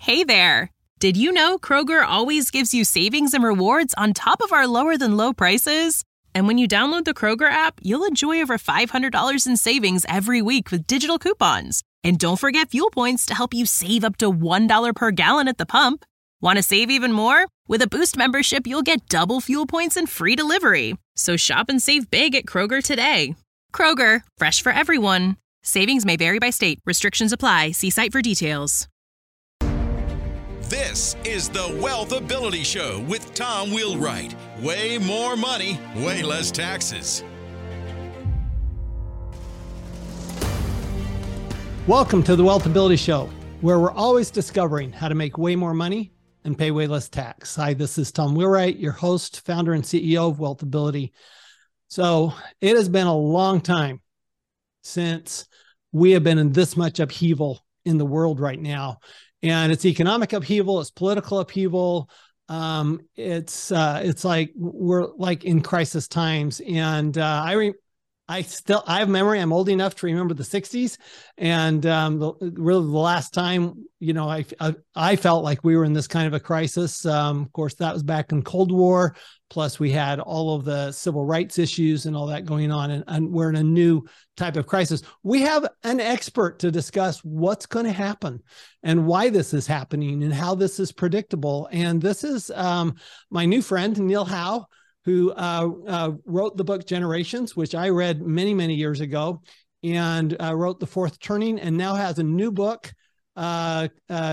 Hey there! Did you know Kroger always gives you savings and rewards on top of our lower-than-low prices? And when you download the Kroger app, you'll enjoy over $500 in savings every week with digital coupons. And don't forget fuel points to help you save up to $1 per gallon at the pump. Want to save even more? With a Boost membership, you'll get double fuel points and free delivery. So shop and save big at Kroger today. Kroger, fresh for everyone. Savings may vary by state. Restrictions apply. See site for details. This is the Wealth Ability Show with Tom Wheelwright. Way more money, way less taxes. Welcome to the Wealth Ability Show, where we're always discovering how to make way more money and pay way less tax. Hi, this is Tom Wheelwright, your host, founder, and CEO of Wealth Ability. So it has been a long time since we have been in this much upheaval in the world right now. And it's economic upheaval, it's political upheaval. It's like we're like in crisis times. And I have memory. I'm old enough to remember the 60s. And really the last time, I felt like we were in this kind of a crisis. Of course, that was back in Cold War. Plus, we had all of the civil rights issues and all that going on. And we're in a new type of crisis. We have an expert to discuss what's going to happen and why this is happening and how this is predictable. And this is my new friend, Neil Howe, who wrote the book Generations, which I read many, many years ago, and wrote The Fourth Turning, and now has a new book out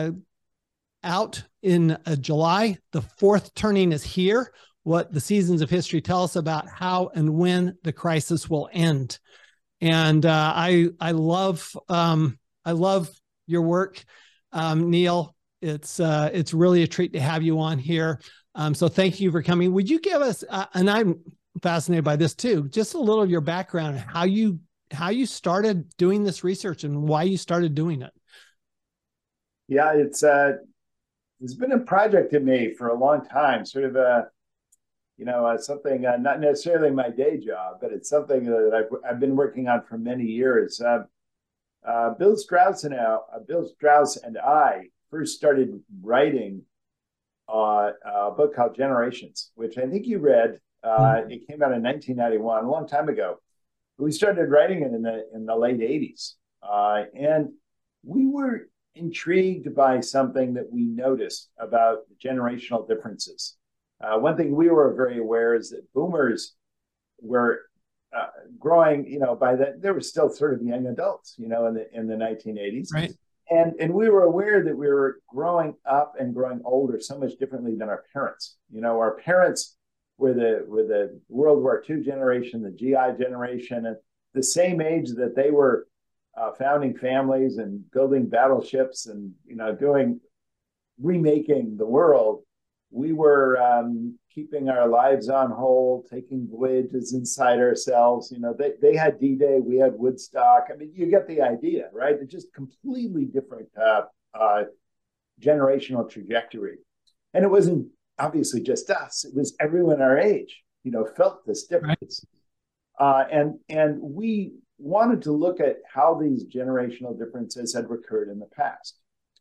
in July. The Fourth Turning is here. What the seasons of history tell us about how and when the crisis will end. And I love your work, Neil. It's really a treat to have you on here. So thank you for coming. Would you give us, and I'm fascinated by this too, just a little of your background, how you started doing this research and why you started doing it? Yeah, it's been a project in me for a long time, sort of something not necessarily my day job, but it's something that I've been working on for many years. Bill Strauss and I first started writing a book called Generations, which I think you read. It came out in 1991, a long time ago. We started writing it in the late 80s. And we were intrigued by something that we noticed about generational differences. One thing we were very aware is that boomers were growing, by then they were still sort of young adults, in the 1980s. Right. And we were aware that we were growing up and growing older so much differently than our parents. Our parents were the World War II generation, the GI generation, and the same age that they were founding families and building battleships and, remaking the world. We were keeping our lives on hold, taking voyages inside ourselves. They had D-Day, we had Woodstock. I mean, you get the idea, right? It's just completely different generational trajectory. And it wasn't obviously just us. It was everyone our age, felt this difference. Right. And we wanted to look at how these generational differences had recurred in the past.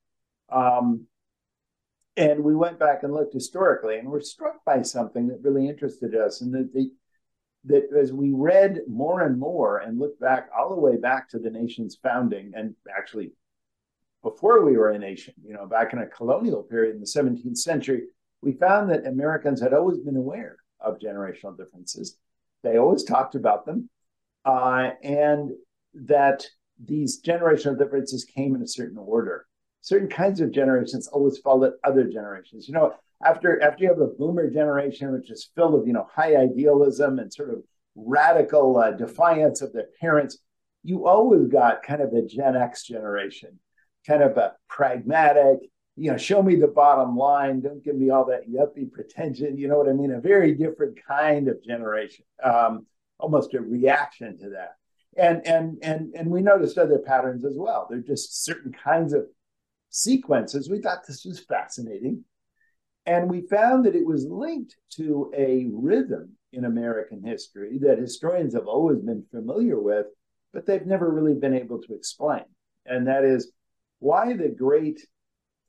And we went back and looked historically, and we're struck by something that really interested us. And that as we read more and more and looked back all the way back to the nation's founding, and actually before we were a nation, back in a colonial period in the 17th century, we found that Americans had always been aware of generational differences. They always talked about them, and that these generational differences came in a certain order. Certain kinds of generations always followed other generations. After you have a boomer generation, which is filled with, high idealism and sort of radical defiance of their parents, you always got kind of a Gen X generation, kind of a pragmatic, show me the bottom line. Don't give me all that yuppie pretension. You know what I mean? A very different kind of generation, almost a reaction to that. And we noticed other patterns as well. They're just certain kinds of sequences. We thought this was fascinating. And we found that it was linked to a rhythm in American history that historians have always been familiar with, but they've never really been able to explain. And that is why the great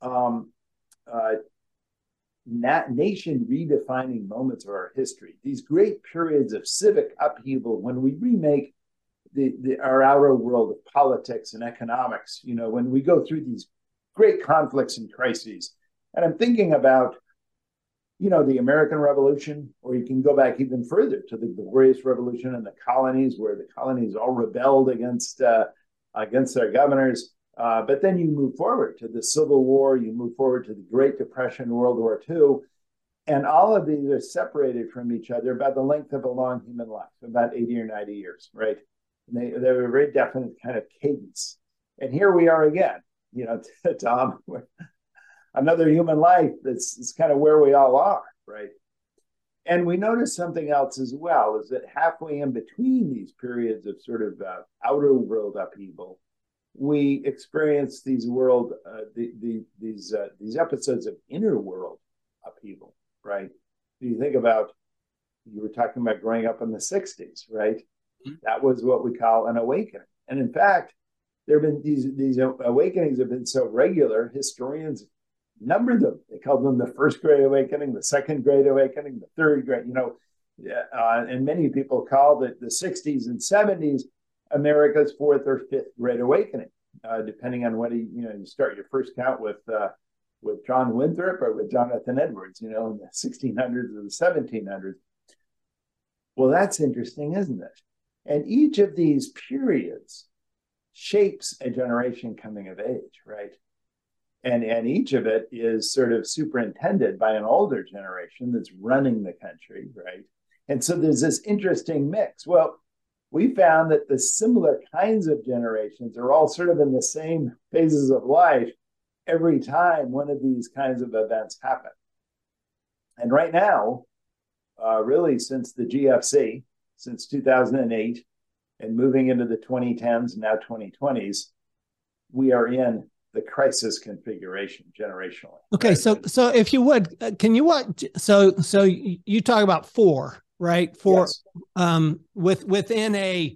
um, uh, nation redefining moments of our history, these great periods of civic upheaval when we remake our outer world of politics and economics, when we go through these great conflicts and crises. And I'm thinking about, the American Revolution, or you can go back even further to the Glorious Revolution in the colonies, where the colonies all rebelled against their governors. But then you move forward to the Civil War, you move forward to the Great Depression, World War II, and all of these are separated from each other by the length of a long human life, about 80 or 90 years, right? And they have a very definite kind of cadence. And here we are again, Tom, another human life that's kind of where we all are, right? And we notice something else as well, is that halfway in between these periods of sort of outer world upheaval, we experience these episodes of inner world upheaval, right? You think about, you were talking about growing up in the 60s, right? Mm-hmm. That was what we call an awakening. And in fact, there have been these awakenings have been so regular, historians number them. They call them the first Great Awakening, the second Great Awakening, the third Great, and many people call the 60s and 70s America's fourth or fifth Great Awakening, depending on whether you start your first count with John Winthrop or with Jonathan Edwards, in the 1600s or the 1700s. Well, that's interesting, isn't it? And each of these periods shapes a generation coming of age, right? And each of it is sort of superintended by an older generation that's running the country, right? And so there's this interesting mix. Well, we found that the similar kinds of generations are all sort of in the same phases of life every time one of these kinds of events happen. And right now, really since the GFC, since 2008, and moving into the 2010s and now 2020s, we are in the crisis configuration generationally. Okay, right? So if you would, can you so you talk about four, right? Four, yes. Within a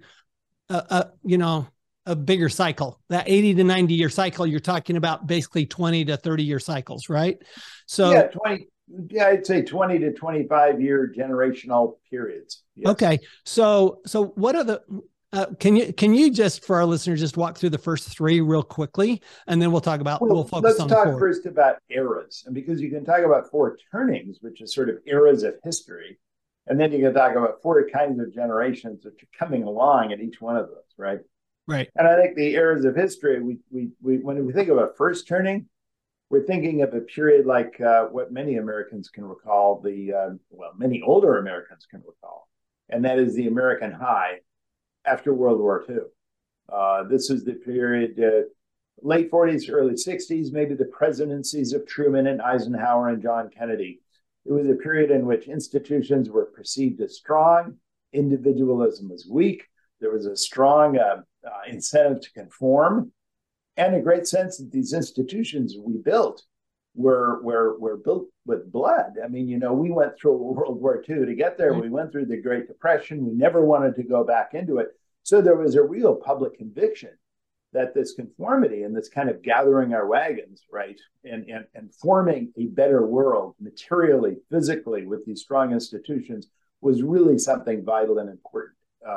bigger cycle, that 80 to 90 year cycle, you're talking about basically 20 to 30 year cycles, right? So I'd say 20 to 25 year generational periods. Yes. Okay, so what are the can you just, for our listeners, just walk through the first three real quickly, and then we'll talk about, we'll focus on the four. Let's talk first about eras. And because you can talk about four turnings, which is sort of eras of history, and then you can talk about four kinds of generations that are coming along at each one of those, right? Right. And I think the eras of history, we when we think of a first turning, we're thinking of a period like what many Americans can recall, many older Americans can recall, and that is the American high after World War II. This is the period, late 40s, early 60s, maybe the presidencies of Truman and Eisenhower and John Kennedy. It was a period in which institutions were perceived as strong, individualism was weak, there was a strong incentive to conform, and a great sense that these institutions we built were built with blood. I mean, we went through World War II to get there. We went through the Great Depression. We never wanted to go back into it. So there was a real public conviction that this conformity and this kind of gathering our wagons, right, and forming a better world materially, physically, with these strong institutions was really something vital and important.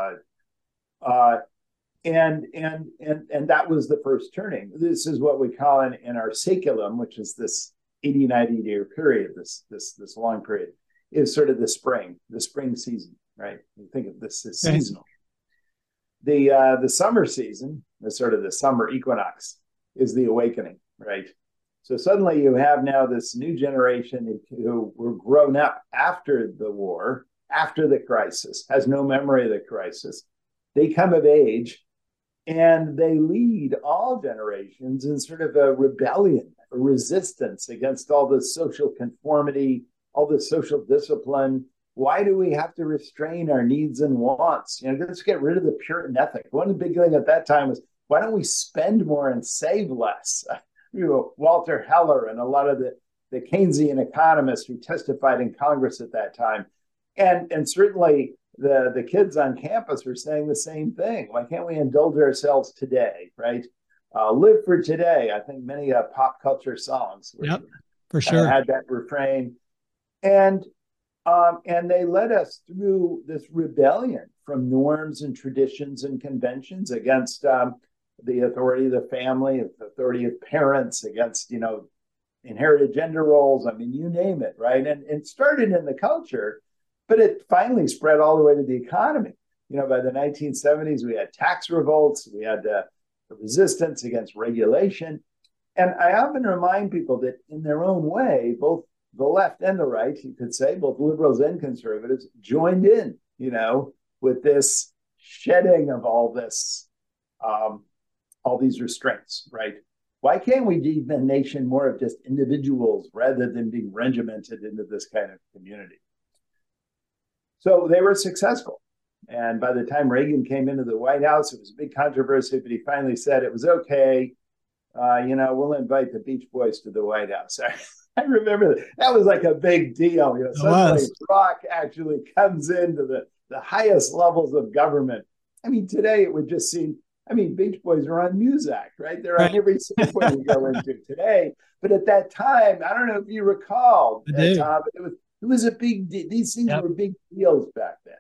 And that was the first turning. This is what we call in our saeculum, which is this 80, 90-year period, this long period, is sort of the spring season, right? You think of this as seasonal. The summer season, the sort of the summer equinox, is the awakening, right? So suddenly you have now this new generation who were grown up after the war, after the crisis, has no memory of the crisis. They come of age, and they lead all generations in sort of a rebellion, a resistance against all the social conformity, all the social discipline. Why do we have to restrain our needs and wants? Let's get rid of the Puritan ethic. One big thing at that time was, why don't we spend more and save less? Walter Heller and a lot of the Keynesian economists who testified in Congress at that time. And certainly the kids on campus are saying the same thing. Why can't we indulge ourselves today, right? Live for Today. I think many pop culture songs Yep, for sure. had that refrain. And they led us through this rebellion from norms and traditions and conventions against the authority of the family, the authority of parents, against, inherited gender roles. I mean, you name it, right? And it started in the culture, but it finally spread all the way to the economy. By the 1970s, we had tax revolts, we had the resistance against regulation. And I often remind people that in their own way, both the left and the right, you could say, both liberals and conservatives, joined in, with this shedding of all these restraints, right? Why can't we be a nation more of just individuals rather than being regimented into this kind of community? So they were successful. And by the time Reagan came into the White House, it was a big controversy, but he finally said it was okay. We'll invite the Beach Boys to the White House. I remember that was like a big deal. Suddenly rock actually comes into the highest levels of government. I mean, today it would just seem, Beach Boys are on Muzak, right? They're on every Safeway you go into today. But at that time, I don't know if you recall, Tom, it was a big deal. These things were big deals back then.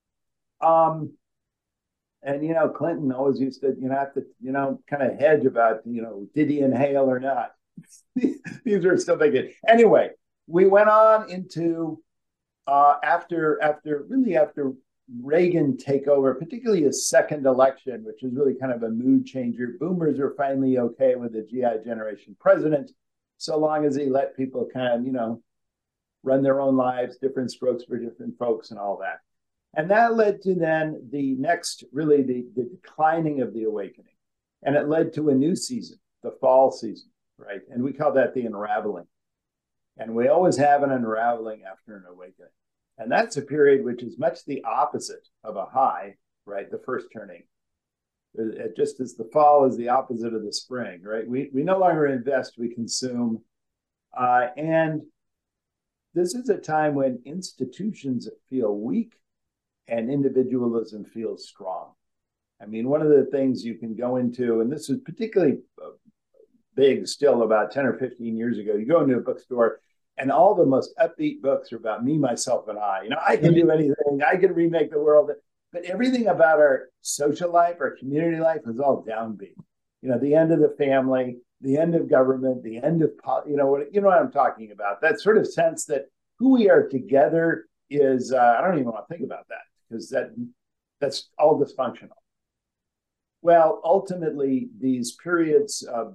And Clinton always used to, have to, kind of hedge about, did he inhale or not? These are still big. Anyway, we went on into after Reagan take over, particularly his second election, which was really kind of a mood changer. Boomers are finally okay with the GI generation president, so long as he let people kind of, run their own lives, different strokes for different folks and all that. And that led to then the next, really the declining of the awakening. And it led to a new season, the fall season, right? And we call that the unraveling. And we always have an unraveling after an awakening. And that's a period which is much the opposite of a high, right? The first turning. Just as the fall is the opposite of the spring, right? We no longer invest, we consume. And this is a time when institutions feel weak and individualism feels strong. I mean, one of the things you can go into, and this is particularly big still about 10 or 15 years ago, you go into a bookstore and all the most upbeat books are about me, myself, and I. I can do anything. I can remake the world. But everything about our social life, our community life is all downbeat. The end of the family, the end of government, the end of, what I'm talking about. That sort of sense that who we are together is, I don't even want to think about that, because that's all dysfunctional. Well, ultimately, these periods of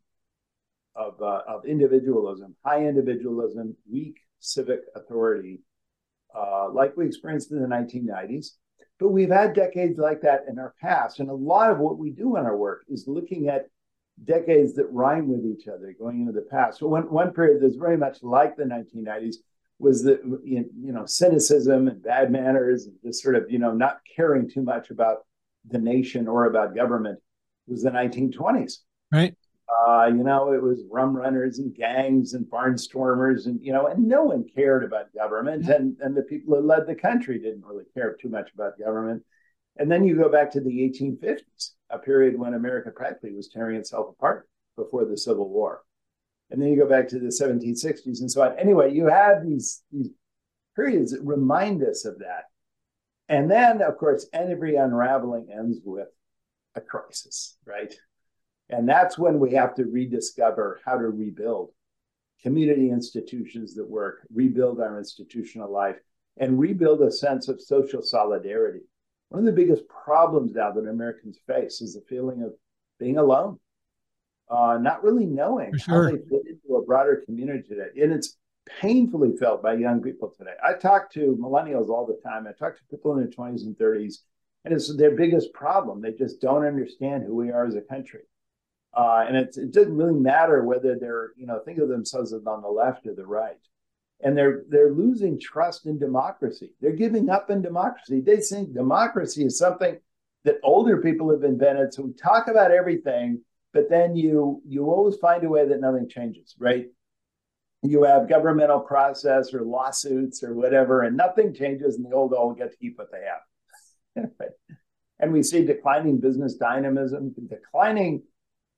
individualism, high individualism, weak civic authority, like we experienced in the 1990s, but we've had decades like that in our past. And a lot of what we do in our work is looking at decades that rhyme with each other going into the past. So one period that's very much like the 1990s was the cynicism and bad manners and just sort of not caring too much about the nation or about government. Was the 1920s, right? It was rum runners and gangs and barnstormers and no one cared about government, and the people who led the country didn't really care too much about government. And then you go back to the 1850s, a period when America practically was tearing itself apart before the Civil War. And then you go back to the 1760s and so on. Anyway, you have these periods that remind us of that. And then, of course, every unraveling ends with a crisis, right? And that's when we have to rediscover how to rebuild community institutions that work, rebuild our institutional life, and rebuild a sense of social solidarity. One of the biggest problems now that Americans face is the feeling of being alone. Not really knowing how they fit into a broader community today. And it's painfully felt by young people today. I talk to millennials all the time. I talk to people in their 20s and 30s, and it's their biggest problem. They just don't understand who we are as a country. And it doesn't really matter whether they're, think of themselves as on the left or the right. And they're losing trust in democracy. They're giving up in democracy. They think democracy is something that older people have invented. So we talk about everything, but then you always find a way that nothing changes, right? You have governmental process or lawsuits or whatever, and nothing changes, and the old all get to keep what they have. And we see declining business dynamism, declining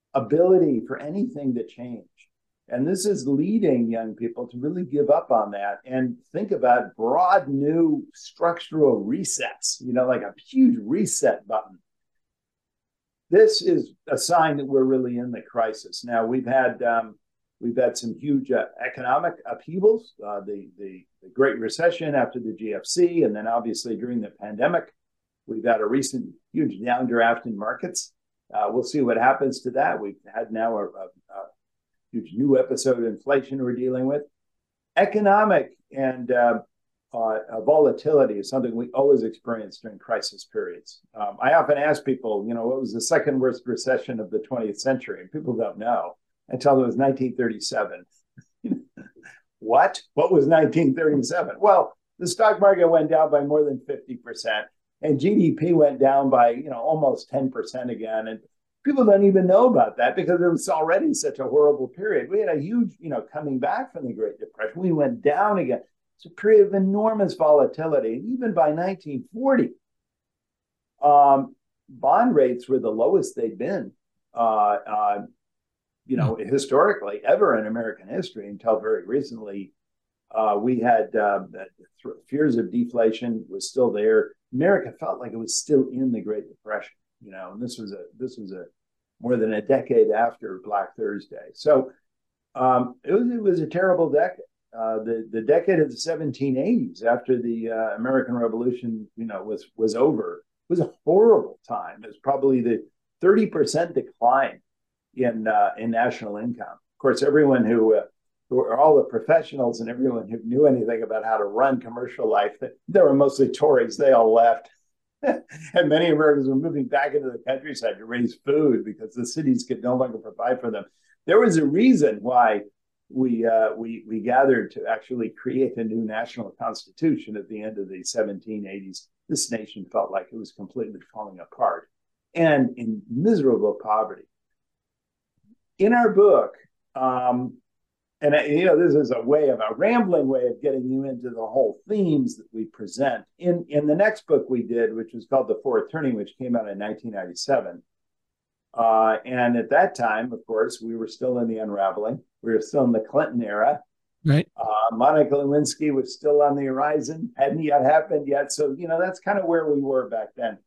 ability for anything to change. And this is leading young people to really give up on that and think about broad new structural resets, like a huge reset button. This is a sign that we're really in the crisis. Now, we've had some huge economic upheavals, the Great Recession after the GFC, and then obviously during the pandemic, we've had a recent huge downdraft in markets. We'll see what happens to that. We've had now a huge new episode of inflation we're dealing with. Economic and volatility is something we always experience during crisis periods. I often ask people, what was the second worst recession of the 20th century? And people don't know. I tell them it was 1937. What? What was 1937? Well, the stock market went down by more than 50%, and GDP went down by almost 10% again. And people don't even know about that because it was already such a horrible period. We had a huge, coming back from the Great Depression. We went down again. It's a period of enormous volatility. And even by 1940, bond rates were the lowest they'd been, historically ever in American history until very recently. We had fears of deflation was still there. America felt like it was still in the Great Depression, and this was a more than a decade after Black Thursday. So it was a terrible decade. The decade of the 1780s, after the American Revolution, was over, was a horrible time. It was probably the 30% decline in national income. Of course, everyone who all the professionals and everyone who knew anything about how to run commercial life, they were mostly Tories. They all left. And many Americans were moving back into the countryside to raise food because the cities could no longer provide for them. There was a reason why we gathered to actually create a new national constitution at the end of the 1780s. This nation felt like it was completely falling apart and in miserable poverty. In our book, this is a rambling way of getting you into the whole themes that we present. In the next book we did, which was called The Fourth Turning, which came out in 1997. And at that time, of course, we were still in the unraveling. We were still in the Clinton era. Right. Monica Lewinsky was still on the horizon, hadn't yet happened yet. So, that's kind of where we were back then.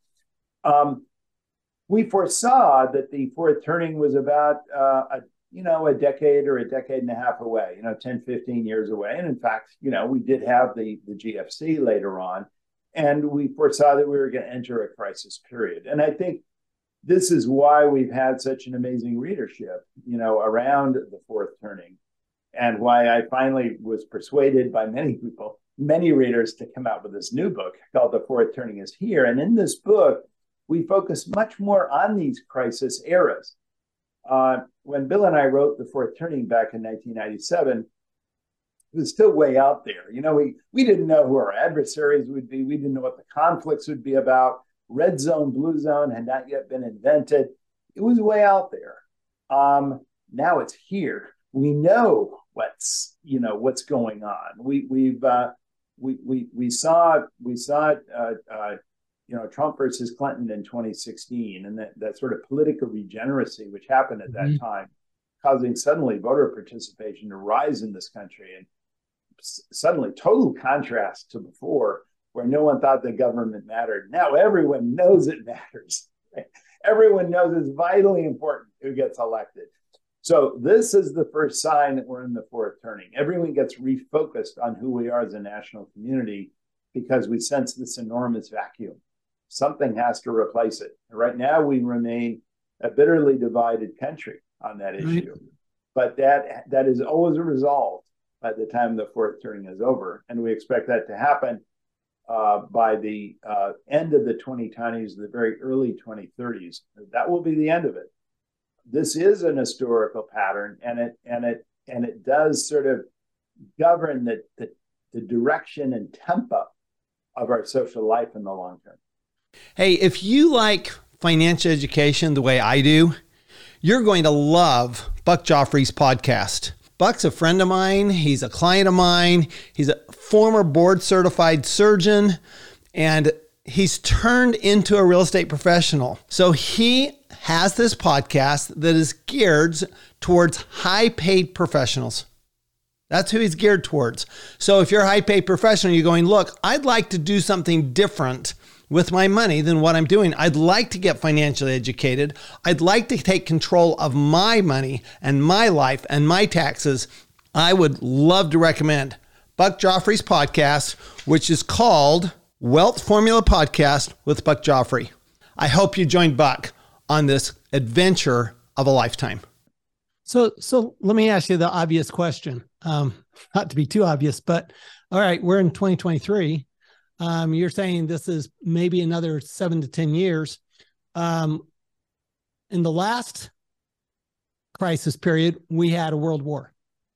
We foresaw that the Fourth Turning was about a decade or a decade and a half away, 10, 15 years away. And in fact, we did have the GFC later on, and we foresaw that we were going to enter a crisis period. And I think this is why we've had such an amazing readership, around the Fourth Turning, and why I finally was persuaded by many people, many readers, to come out with this new book called The Fourth Turning is Here. And in this book, we focus much more on these crisis eras. When Bill and I wrote The Fourth Turning back in 1997, it was still way out there. We didn't know who our adversaries would be. We didn't know what the conflicts would be about. Red zone, blue zone had not yet been invented. It was way out there. Now it's here. We know what's going on. We saw Trump versus Clinton in 2016, and that sort of political regeneracy which happened at that time, causing suddenly voter participation to rise in this country, and suddenly total contrast to before, where no one thought the government mattered. Now everyone knows it matters. Right? Everyone knows it's vitally important who gets elected. So this is the first sign that we're in the Fourth Turning. Everyone gets refocused on who we are as a national community because we sense this enormous vacuum. Something has to replace it. Right now, we remain a bitterly divided country on that issue. But that is always resolved by the time the Fourth Turning is over. And we expect that to happen by the end of the 2020s, the very early 2030s. That will be the end of it. This is an historical pattern, and it does sort of govern the direction and tempo of our social life in the long term. Hey, if you like financial education the way I do, you're going to love Buck Joffrey's podcast. Buck's a friend of mine. He's a client of mine. He's a former board certified surgeon, and he's turned into a real estate professional. So he has this podcast that is geared towards high-paid professionals. That's who he's geared towards. So if you're a high-paid professional, you're going, look, I'd like to do something different with my money than what I'm doing. I'd like to get financially educated. I'd like to take control of my money and my life and my taxes. I would love to recommend Buck Joffrey's podcast, which is called Wealth Formula Podcast with Buck Joffrey. I hope you join Buck on this adventure of a lifetime. So let me ask you the obvious question. Not to be too obvious, but all right, we're in 2023. You're saying this is maybe another 7 to 10 years. In the last crisis period, we had a world war.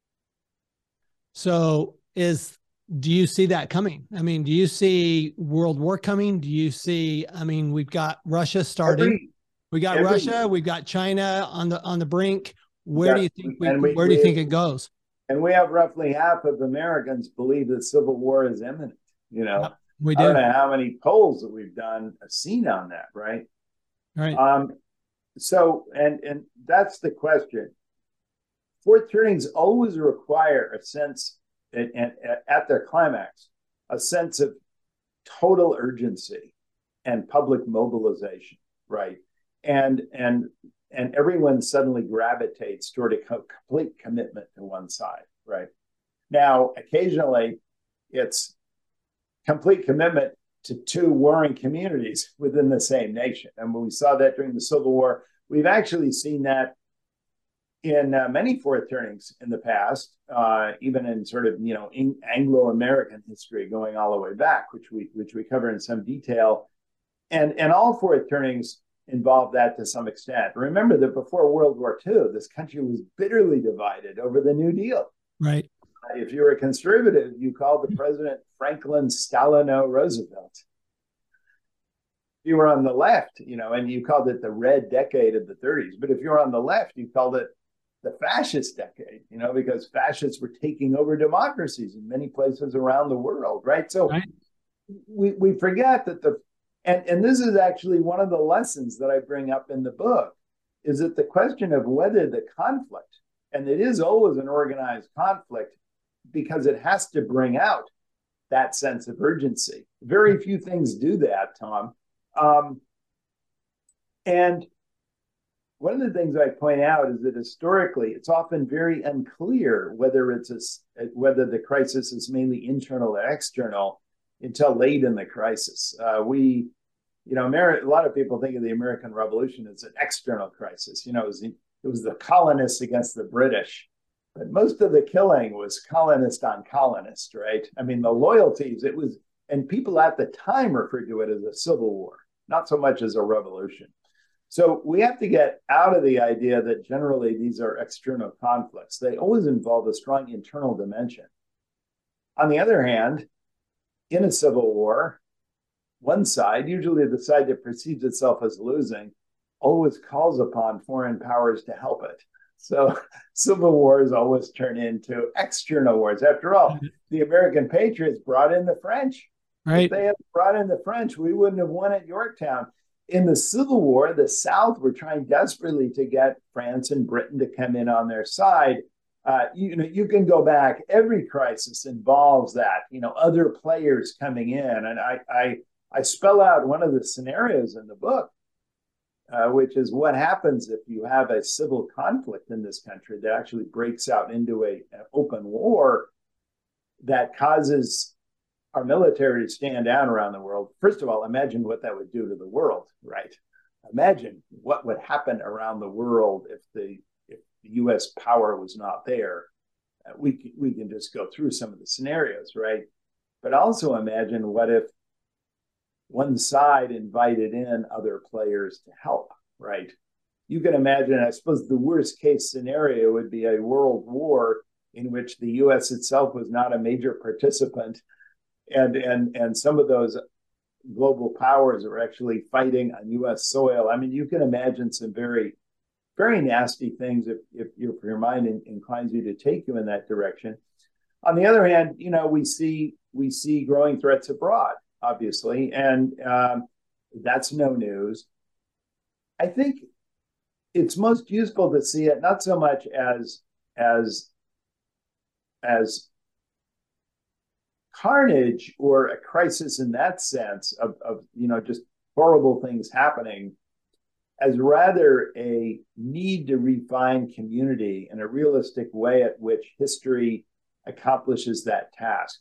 So do you see that coming? I mean, do you see world war coming? Do you see, we've got Russia starting. We got Russia, we've got China on the brink. Where do you think where do you think it goes? And we have roughly half of Americans believe that civil war is imminent. Yep, we do. I don't know how many polls that we've done have seen on that, right? Right. So that's the question. Fourth turnings always require a sense, at their climax, a sense of total urgency and public mobilization, right? And everyone suddenly gravitates toward a complete commitment to one side, right? Now, occasionally, it's complete commitment to two warring communities within the same nation. And when we saw that during the Civil War, we've actually seen that in many fourth turnings in the past, even in sort of, Anglo-American history going all the way back, which we cover in some detail. And all fourth turnings involved that to some extent. Remember that before World War II, this country was bitterly divided over the New Deal. Right. If you were a conservative, you called the president Franklin Stalino Roosevelt. If you were on the left, and you called it the red decade of the 30s. But if you were on the left, you called it the fascist decade, because fascists were taking over democracies in many places around the world, right? So right. We forget that and this is actually one of the lessons that I bring up in the book, is that the question of whether the conflict, and it is always an organized conflict, because it has to bring out that sense of urgency. Very few things do that, Tom. And one of the things I point out is that historically, it's often very unclear whether whether the crisis is mainly internal or external until late in the crisis. A lot of people think of the American Revolution as an external crisis. It was the colonists against the British, but most of the killing was colonist on colonist, right? The loyalties, and people at the time referred to it as a civil war, not so much as a revolution. So we have to get out of the idea that generally these are external conflicts. They always involve a strong internal dimension. On the other hand, in a civil war, one side, usually the side that perceives itself as losing, always calls upon foreign powers to help it. So civil wars always turn into external wars. After all, the American patriots brought in the French. Right. If they had brought in the French, we wouldn't have won at Yorktown. In the Civil War, the South were trying desperately to get France and Britain to come in on their side. You can go back. Every crisis involves that, other players coming in. And I spell out one of the scenarios in the book, which is what happens if you have a civil conflict in this country that actually breaks out into an open war that causes our military to stand down around the world. First of all, imagine what that would do to the world, right? Imagine what would happen around the world if the U.S. power was not there. We can just go through some of the scenarios, right? But also imagine what if one side invited in other players to help, right? You can imagine, I suppose the worst case scenario would be a world war in which the U.S. itself was not a major participant, and some of those global powers are actually fighting on U.S. soil. You can imagine some very, very nasty things if your mind inclines you to take you in that direction. On the other hand, we see growing threats abroad, obviously, and that's no news. I think it's most useful to see it not so much as carnage or a crisis in that sense of just horrible things happening, as rather a need to refine community in a realistic way at which history accomplishes that task.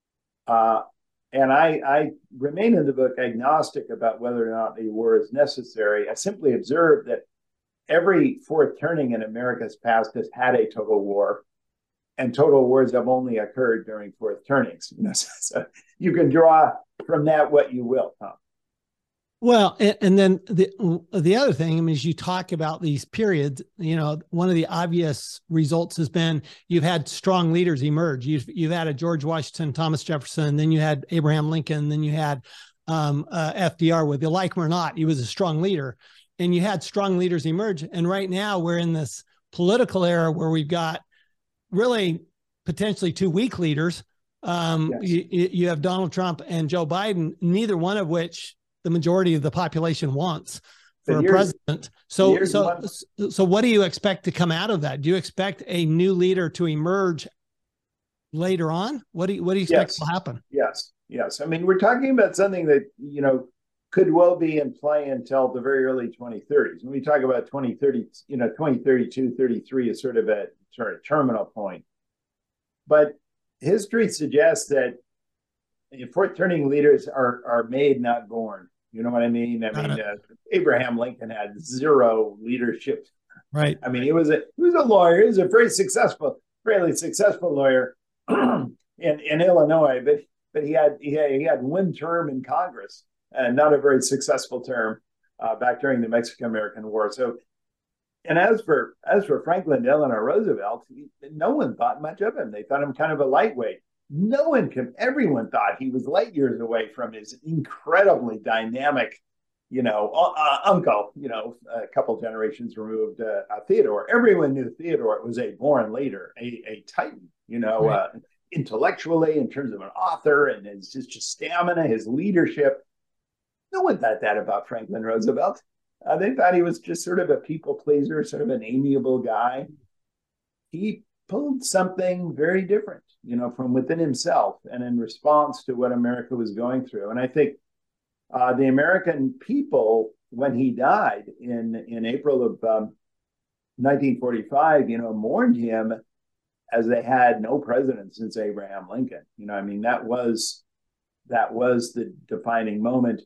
And I remain in the book agnostic about whether or not a war is necessary. I simply observe that every fourth turning in America's past has had a total war, and total wars have only occurred during fourth turnings. So you can draw from that what you will, Tom. Well, and then the other thing, I mean, as you talk about these periods, one of the obvious results has been you've had strong leaders emerge. You've had a George Washington, Thomas Jefferson, then you had Abraham Lincoln, then you had FDR. Whether you like him or not, he was a strong leader, and you had strong leaders emerge. And right now we're in this political era where we've got really potentially two weak leaders. Yes. You have Donald Trump and Joe Biden, neither one of which the majority of the population wants for a president. So what do you expect to come out of that? Do you expect a new leader to emerge later on? What do you expect will happen? Yes. I mean, we're talking about something that, could well be in play until the very early 2030s. When we talk about 2030, 2032, 33 is sort of a terminal point. But history suggests that fourth turning leaders are made, not born. You know what I mean? Abraham Lincoln had zero leadership. Right. I mean, he was a lawyer. He was a fairly successful lawyer in Illinois, but he had one term in Congress and not a very successful term back during the Mexican-American War. So, and as for Franklin Delano Roosevelt, no one thought much of him. They thought him kind of a lightweight. Everyone thought he was light years away from his incredibly dynamic, uncle, a couple generations removed, Theodore. Everyone knew Theodore was a born leader, a titan, right. Intellectually, in terms of an author, and his just stamina, his leadership. No one thought that about Franklin Roosevelt. They thought he was just sort of a people pleaser, sort of an amiable guy. He pulled something very different, from within himself and in response to what America was going through. And I think the American people, when he died in April of 1945, mourned him as they had no president since Abraham Lincoln. That was the defining moment.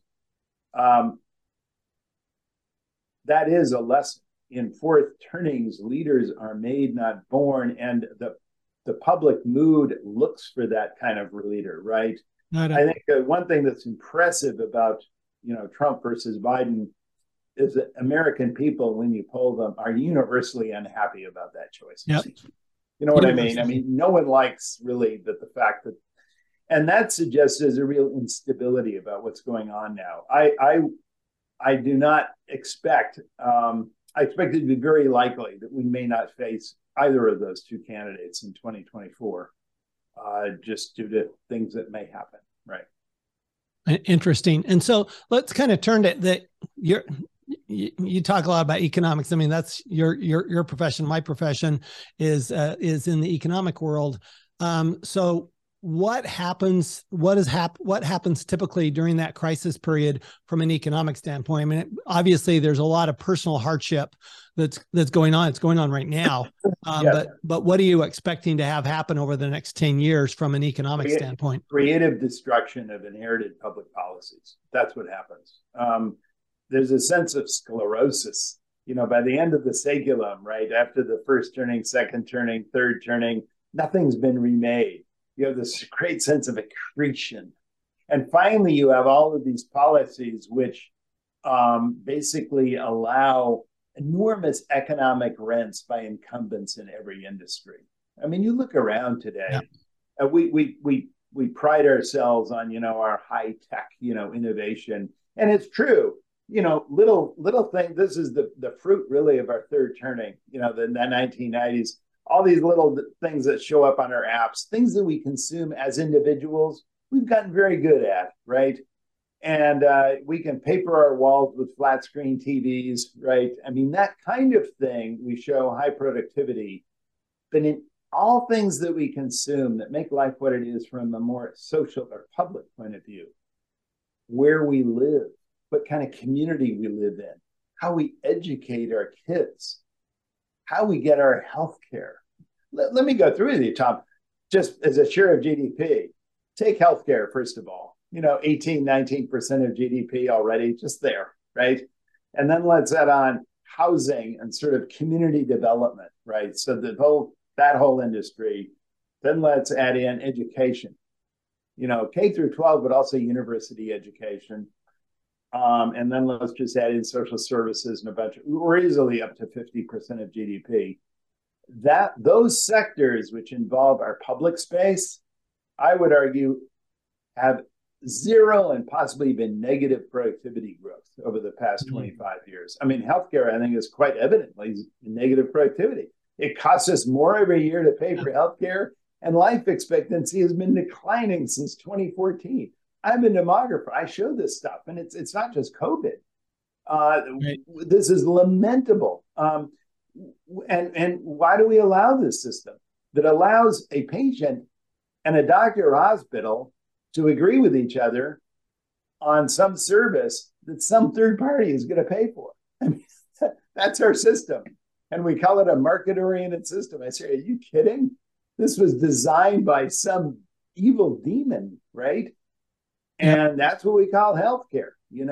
That is a lesson. In fourth turnings, leaders are made, not born, and the public mood looks for that kind of leader, right? I think one thing that's impressive about Trump versus Biden is that American people, when you poll them, are universally unhappy about that choice. Yep. You know what I mean? I mean, no one likes really the fact that, and that suggests there's a real instability about what's going on now. I do not expect. I expect it to be very likely that we may not face either of those two candidates in 2024, just due to things that may happen. Right. Interesting. And so let's kind of turn to you talk a lot about economics. I mean, that's your profession. My profession is in the economic world. So what happens typically during that crisis period from an economic standpoint? I mean, obviously there's a lot of personal hardship that's going on. It's going on right now. But what are you expecting to have happen over the next 10 years from an economic standpoint? Creative destruction of inherited public policies. That's what happens. There's a sense of sclerosis, by the end of the saeculum, right? After the first turning, second turning, third turning, nothing's been remade. You have this great sense of accretion. And finally, you have all of these policies which basically allow enormous economic rents by incumbents in every industry. I mean, you look around today, we pride ourselves on, our high tech, innovation. And it's true, little thing. This is the fruit really of our third turning, the 1990s. All these little things that show up on our apps, things that we consume as individuals, we've gotten very good at, right? and we can paper our walls with flat screen TVs, right? I mean, that kind of thing, we show high productivity. But in all things that we consume that make life what it is from a more social or public point of view, where we live, what kind of community we live in, how we educate our kids, how we get our health care. Let me go through with you, Tom, just as a share of GDP. Take healthcare, first of all. 18, 19% of GDP already, just there, right? And then let's add on housing and sort of community development, right? So that whole industry. Then let's add in education, K through 12, but also university education. And then let's just add in social services and a bunch. We're easily up to 50% of GDP. Those sectors which involve our public space, I would argue, have zero and possibly even negative productivity growth over the past 25 years. I mean, healthcare, I think, is quite evidently negative productivity. It costs us more every year to pay for healthcare, and life expectancy has been declining since 2014. I'm a demographer. I show this stuff, and it's not just COVID. Right. This is lamentable. And why do we allow this system that allows a patient and a doctor or hospital to agree with each other on some service that some third party is going to pay for? I mean, that's our system. And we call it a market-oriented system. I say, are you kidding? This was designed by some evil demon, right? And that's what we call healthcare.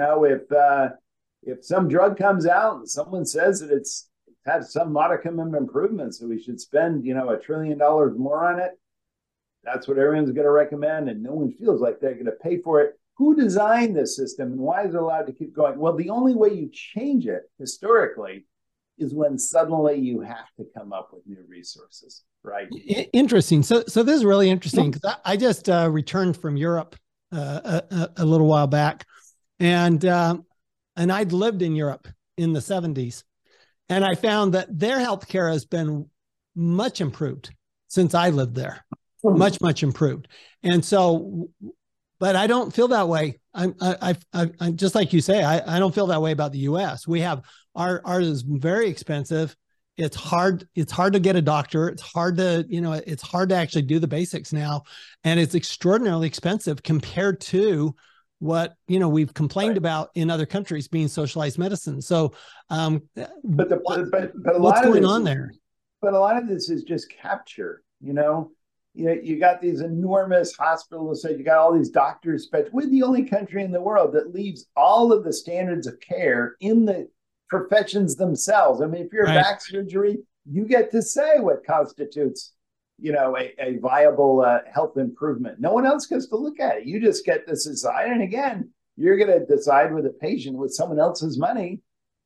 If some drug comes out and someone says that it's had some modicum of improvement, so we should spend, $1 trillion more on it, that's what everyone's going to recommend, and no one feels like they're going to pay for it. Who designed this system, and why is it allowed to keep going? Well, the only way you change it historically is when suddenly you have to come up with new resources, right? Interesting. So this is really interesting, because I just returned from Europe a little while back, and I'd lived in Europe in the 70s, and I found that their healthcare has been much improved since I lived there. Much improved. And so, but I don't feel that way. I'm just like you say, I don't feel that way about the US. We have ours is very expensive. It's hard to get a doctor. It's hard to actually do the basics now. And it's extraordinarily expensive compared to what, we've complained about in other countries being socialized medicine. So, but a what's going on there? But a lot of this is just capture, you got these enormous hospitals, so you got all these doctors, but we're the only country in the world that leaves all of the standards of care in the professions themselves. I mean, if you're a back surgery, you get to say what constitutes, a viable health improvement. No one else gets to look at it. You just get to decide. And again, you're going to decide with a patient with someone else's money,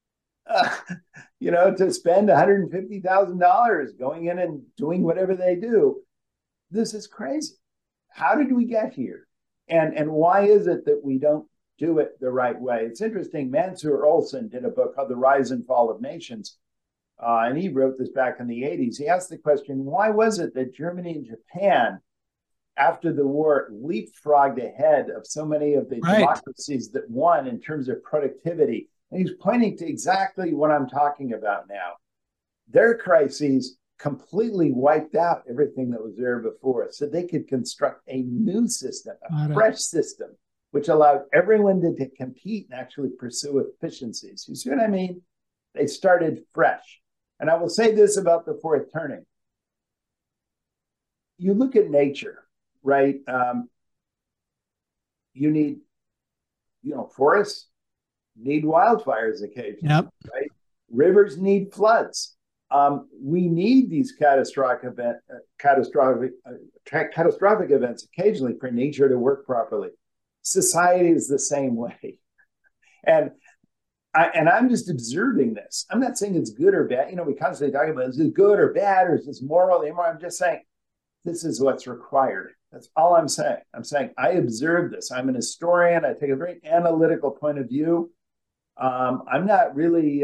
to spend $150,000 going in and doing whatever they do. This is crazy. How did we get here? And why is it that we don't do it the right way? It's interesting. Mansour Olson did a book called The Rise and Fall of Nations. And he wrote this back in the 80s. He asked the question, why was it that Germany and Japan, after the war, leapfrogged ahead of so many of the democracies that won in terms of productivity? And he's pointing to exactly what I'm talking about now. Their crises completely wiped out everything that was there before, so they could construct a new system, a fresh system, which allowed everyone to compete and actually pursue efficiencies. You see what I mean? They started fresh. And I will say this about the fourth turning. You look at nature, right? You need, forests need wildfires occasionally, right? Rivers need floods. We need these catastrophic events occasionally for nature to work properly. Society is the same way, and I'm just observing this. I'm not saying it's good or bad. We constantly talk about, is it good or bad, or is this moral or immoral? I'm just saying this is what's required. That's all I'm saying. I'm saying I observe this. I'm an historian. I take a very analytical point of view. I'm not really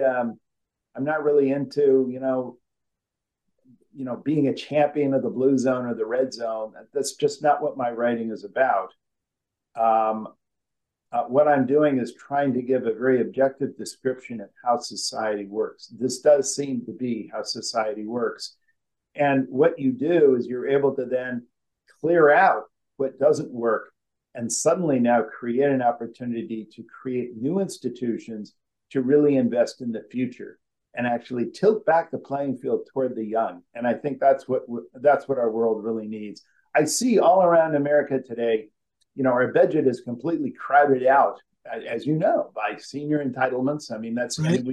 into, being a champion of the blue zone or the red zone. That's just not what my writing is about. what I'm doing is trying to give a very objective description of how society works. This does seem to be how society works. And what you do is you're able to then clear out what doesn't work and suddenly now create an opportunity to create new institutions to really invest in the future and actually tilt back the playing field toward the young. And I think that's what our world really needs. I see all around America today, our budget is completely crowded out, as you know, by senior entitlements. I mean, that's right.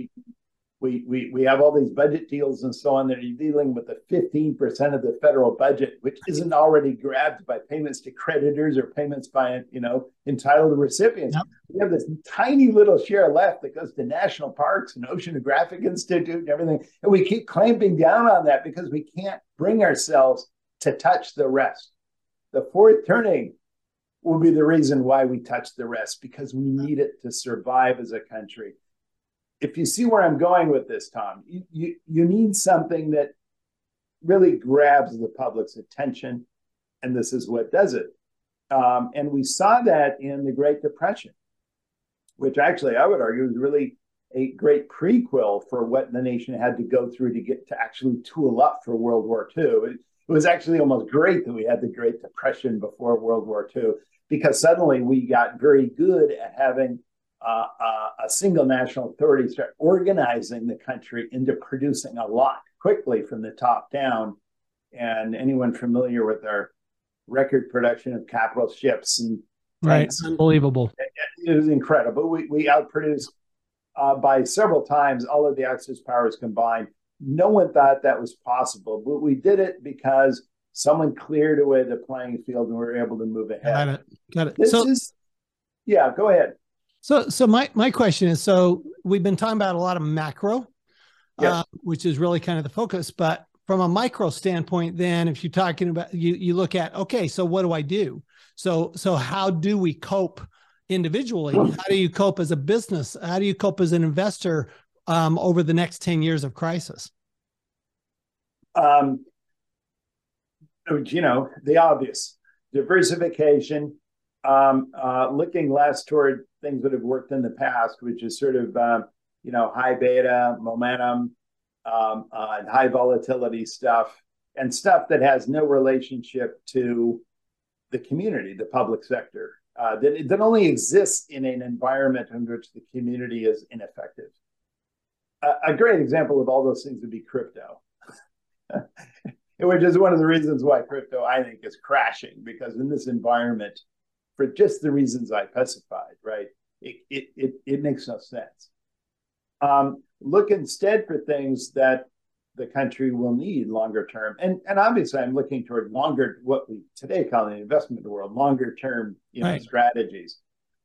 We have all these budget deals and so on that are dealing with the 15% of the federal budget, which isn't already grabbed by payments to creditors or payments by, entitled recipients. Yep. We have this tiny little share left that goes to national parks and Oceanographic Institute and everything. And we keep clamping down on that because we can't bring ourselves to touch the rest. The fourth turning will be the reason why we touch the rest, because we need it to survive as a country. If you see where I'm going with this, Tom, you need something that really grabs the public's attention, and this is what does it. And we saw that in the Great Depression, which actually I would argue was really a great prequel for what the nation had to go through to get to actually tool up for World War II. It was actually almost great that we had the Great Depression before World War II, because suddenly we got very good at having a single national authority start organizing the country into producing a lot quickly from the top down. And anyone familiar with our record production of capital ships and tanks, right, unbelievable. It was incredible. We outproduced by several times all of the Axis powers combined. No one thought that was possible, but we did it because someone cleared away the playing field and we were able to move ahead. Got it. Yeah, go ahead. So my question is, so we've been talking about a lot of macro, yes, which is really kind of the focus, but from a micro standpoint, then if you're talking about, you look at, okay, so what do I do? So how do we cope individually? How do you cope as a business? How do you cope as an investor over the next 10 years of crisis? The obvious: diversification, looking less toward things that have worked in the past, which is sort of, high beta, momentum, and high volatility stuff, and stuff that has no relationship to the community, the public sector, that only exists in an environment in which the community is ineffective. A great example of all those things would be crypto, which is one of the reasons why crypto, I think, is crashing, because in this environment, for just the reasons I specified, right, it makes no sense. Look instead for things that the country will need longer term. And obviously I'm looking toward what we today call the investment world, longer term right, strategies.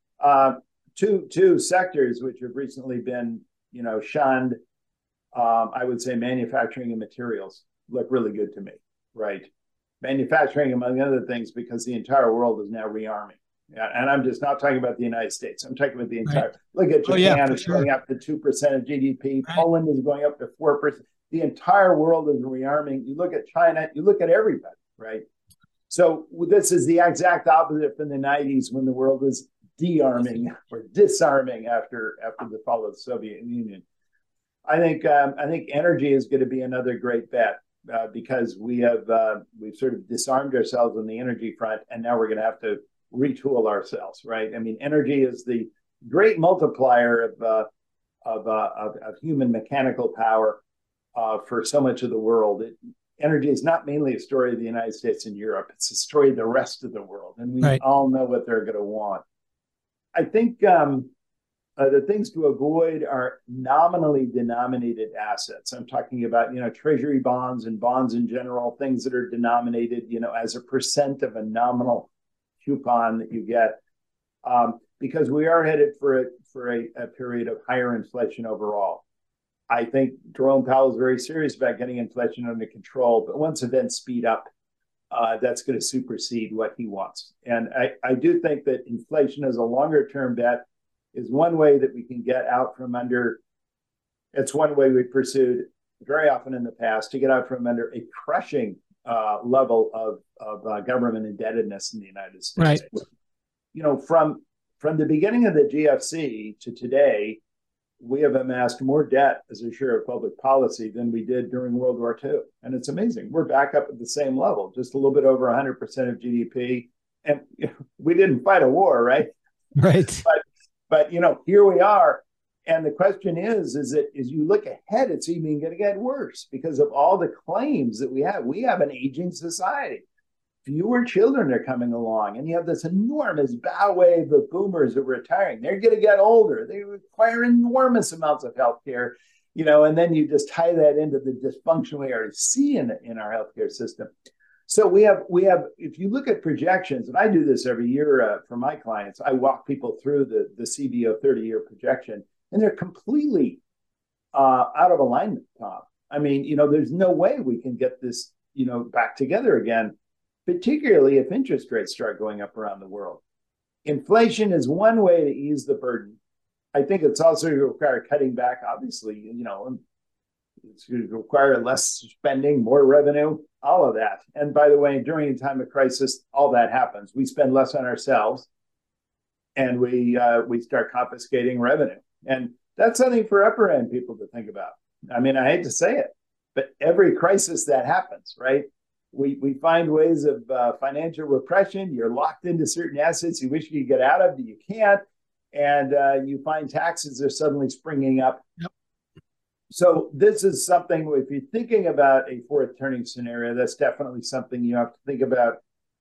Two sectors which have recently been, shunned, I would say manufacturing and materials look really good to me, right? Manufacturing, among other things, because the entire world is now rearming. And I'm just not talking about the United States. I'm talking about the entire, right. Look at Japan, it's going up to 2% of GDP. Right. Poland is going up to 4%. The entire world is rearming. You look at China, you look at everybody, right? So this is the exact opposite from the 90s, when the world was de-arming or disarming after the fall of the Soviet Union. I think energy is going to be another great bet, because we've sort of disarmed ourselves on the energy front, and now we're going to have to retool ourselves, right? I mean, energy is the great multiplier of human mechanical power for so much of the world. Energy is not mainly a story of the United States and Europe. It's a story of the rest of the world, and we right, all know what they're going to want. I think the things to avoid are nominally denominated assets. I'm talking about, treasury bonds and bonds in general, things that are denominated, as a percent of a nominal coupon that you get, because we are headed for a period of higher inflation overall. I think Jerome Powell is very serious about getting inflation under control, but once events speed up, that's going to supersede what he wants. And I do think that inflation as a longer term bet is one way that we can get out from under. It's one way we pursued very often in the past to get out from under a crushing level of government indebtedness in the United States. Right. From from the beginning of the GFC to today, we have amassed more debt as a share of public policy than we did during World War II. And it's amazing. We're back up at the same level, just a little bit over 100% of GDP. And we didn't fight a war, right? Right. But here we are. And the question is that as you look ahead, it's even going to get worse because of all the claims that we have. We have an aging society. Fewer children are coming along, and you have this enormous bow wave of boomers that are retiring. They're going to get older. They require enormous amounts of healthcare, and then you just tie that into the dysfunction we already see in our healthcare system. So we have, if you look at projections, and I do this every year for my clients, I walk people through the CBO 30-year projection, and they're completely out of alignment, Tom. I mean, there's no way we can get this, back together again, particularly if interest rates start going up around the world. Inflation is one way to ease the burden. I think it's also going to require cutting back, obviously, it's going to require less spending, more revenue, all of that. And by the way, during a time of crisis, all that happens. We spend less on ourselves, and we start confiscating revenue. And that's something for upper end people to think about. I mean, I hate to say it, but every crisis that happens, right? We find ways of financial repression. You're locked into certain assets you wish you could get out of, but you can't. And you find taxes are suddenly springing up. Yep. So this is something, if you're thinking about a fourth turning scenario, that's definitely something you have to think about.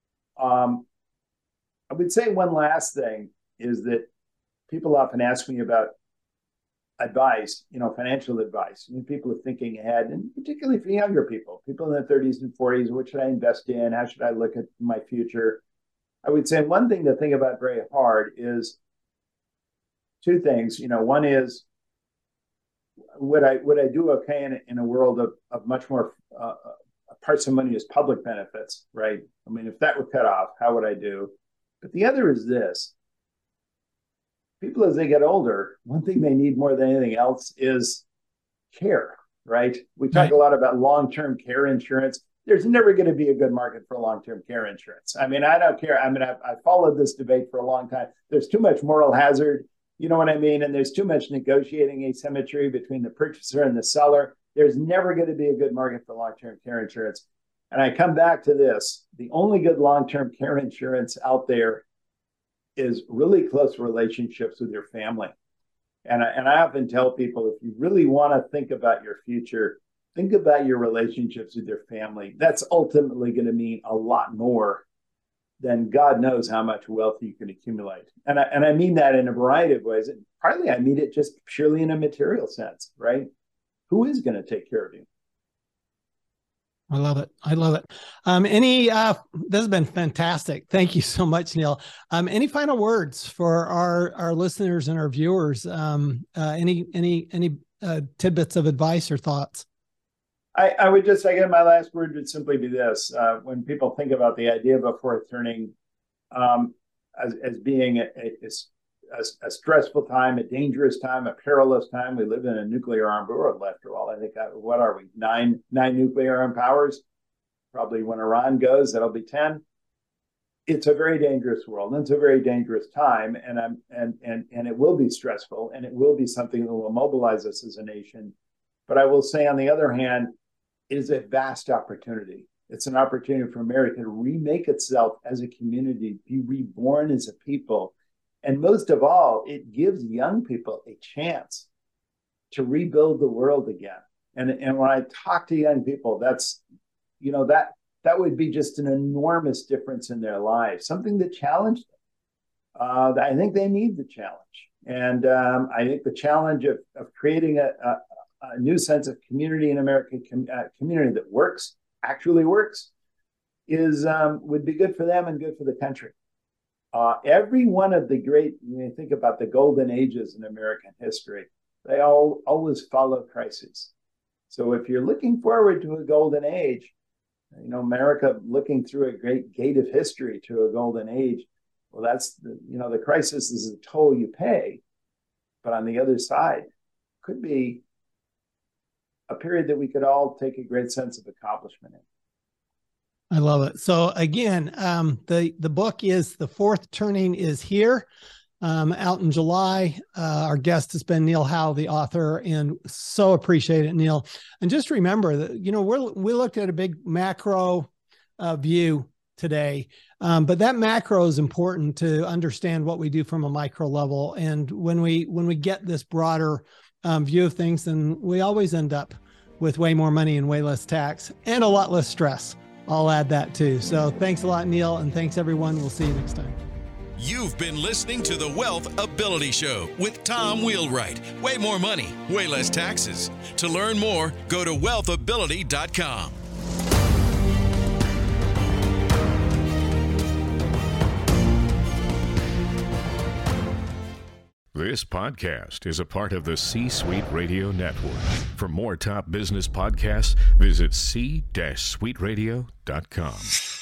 I would say one last thing is that people often ask me about advice, financial advice. People are thinking ahead, and particularly for younger people in their 30s and 40s, what should I invest in? How should I look at my future? I would say one thing to think about very hard is two things. One is, would I do okay in a world of much more parsimonious public benefits, right? I mean, if that were cut off, how would I do? But the other is this. People, as they get older, one thing they need more than anything else is care, right? We talk a lot about long-term care insurance. There's never going to be a good market for long-term care insurance. I mean, I don't care. I mean, I've followed this debate for a long time. There's too much moral hazard. You know what I mean? And there's too much negotiating asymmetry between the purchaser and the seller. There's never going to be a good market for long-term care insurance. And I come back to this. The only good long-term care insurance out there is really close relationships with your family. And I often tell people, if you really want to think about your future, think about your relationships with your family. That's ultimately going to mean a lot more than God knows how much wealth you can accumulate. And I mean that in a variety of ways. And partly I mean it just purely in a material sense, right? Who is going to take care of you? I love it. I love it. This has been fantastic. Thank you so much, Neil. Any final words for our listeners and our viewers? Any tidbits of advice or thoughts? I would just, again, my last word would simply be this. When people think about the idea of a fourth turning as being a stressful time, a dangerous time, a perilous time. We live in a nuclear armed world, after all. I think, what are we, nine nuclear armed powers? Probably when Iran goes, that'll be 10. It's a very dangerous world, and it's a very dangerous time, and it will be stressful, and it will be something that will mobilize us as a nation. But I will say, on the other hand, it is a vast opportunity. It's an opportunity for America to remake itself as a community, be reborn as a people. And most of all, it gives young people a chance to rebuild the world again. And when I talk to young people, that's, that would be just an enormous difference in their lives, something that challenged them. I think they need the challenge. And I think the challenge of creating a new sense of community in America, community that actually works, would be good for them and good for the country. Every one of the great, when you think about the golden ages in American history, they all always follow crises. So if you're looking forward to a golden age, America looking through a great gate of history to a golden age, well, that's the crisis is a toll you pay, but on the other side could be a period that we could all take a great sense of accomplishment in. I love it. So again, the book is The Fourth Turning is Here. out in July. Our guest has been Neil Howe, the author, and so appreciate it, Neil. And just remember that, we looked at a big macro view today, but that macro is important to understand what we do from a micro level. And when we get this broader view of things, then we always end up with way more money and way less tax and a lot less stress. I'll add that too. So thanks a lot, Neil, and thanks everyone. We'll see you next time. You've been listening to the Wealth Ability Show with Tom Wheelwright. Way more money, way less taxes. To learn more, go to wealthability.com. This podcast is a part of the C-Suite Radio Network. For more top business podcasts, visit c-suiteradio.com.